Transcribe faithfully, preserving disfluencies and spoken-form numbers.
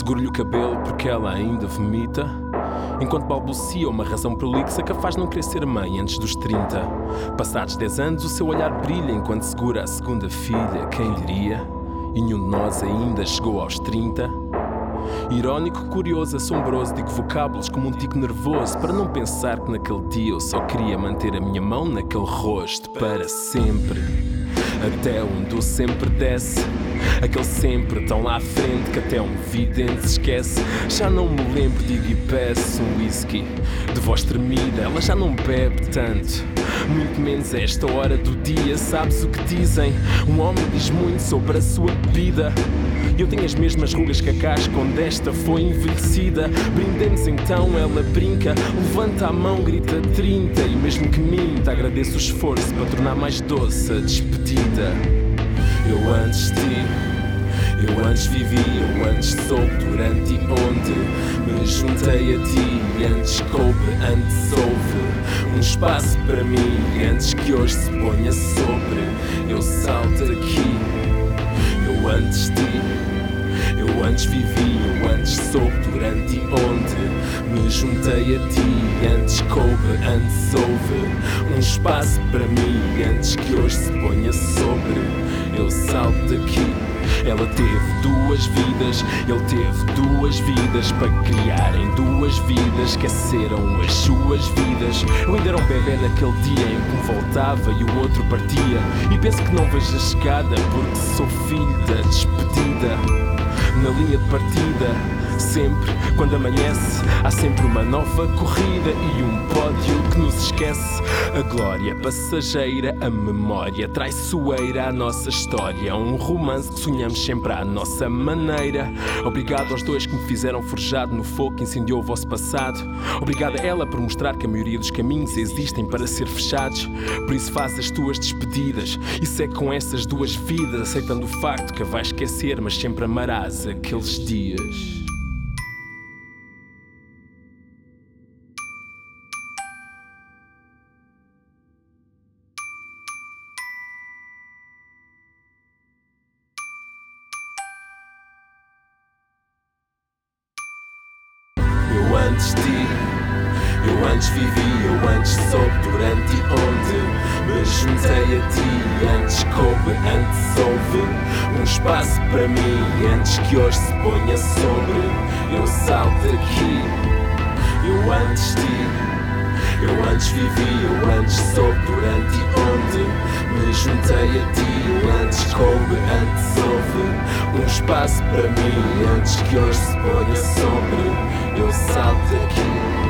Seguro-lhe o cabelo porque ela ainda vomita, enquanto balbucia uma razão prolixa que a faz não querer ser mãe antes dos trinta. Passados dez anos o seu olhar brilha enquanto segura a segunda filha, quem diria? E nenhum de nós ainda chegou aos trinta. Irónico, curioso, assombroso, digo vocábulos como um tico nervoso para não pensar que naquele dia eu só queria manter a minha mão naquele rosto para sempre, até onde o sempre desce. Aquele sempre tão lá à frente que até um vidente se esquece. Já não me lembro, digo e peço um whisky de voz tremida. Ela já não bebe tanto, muito menos a esta hora do dia. Sabes o que dizem? Um homem diz muito sobre a sua bebida. Eu tenho as mesmas rugas que a casca onde esta foi envelhecida. Brindemos então, ela brinca, levanta a mão, grita trinta. E mesmo que minta, agradeço o esforço para tornar mais doce a despedida. Eu antes de ti, eu antes vivi, eu antes soube durante e onde me juntei a ti. E antes coube, antes houve um espaço para mim. E antes que hoje se ponha sobre, eu salto aqui. Eu antes de ti, eu antes vivi, eu antes soube durante e onde me juntei a ti. E antes coube, antes houve um espaço para mim. E antes que hoje se ponha sobre, eu salto daqui. Ela teve duas vidas, ele teve duas vidas para criarem duas vidas, esqueceram as suas vidas. Eu ainda era um bebê naquele dia em que um voltava e o outro partia. E penso que não vejo a chegada porque sou filho da despedida. Na linha de partida, sempre quando amanhece, há sempre uma nova corrida e um pódio que nos esquece. A glória passageira, a memória traiçoeira, a nossa história, um romance que sonhamos sempre à nossa maneira. Obrigado aos dois que me fizeram forjado no fogo que incendiou o vosso passado. Obrigado a ela por mostrar que a maioria dos caminhos existem para ser fechados. Por isso faz as tuas despedidas e segue com essas duas vidas, aceitando o facto que a vais esquecer, mas sempre amarás aqueles dias. Eu antes de ti, eu antes vivi, eu antes soube durante e onde me juntei a ti. E antes coube, antes houve um espaço para mim. E antes que hoje se ponha sobre, eu salto daqui. Eu antes de ti, eu antes vivi, eu antes soube durante e onde me juntei a ti. E antes coube, antes houve um espaço para mim. E antes que hoje se ponha sobre, eu salto daqui.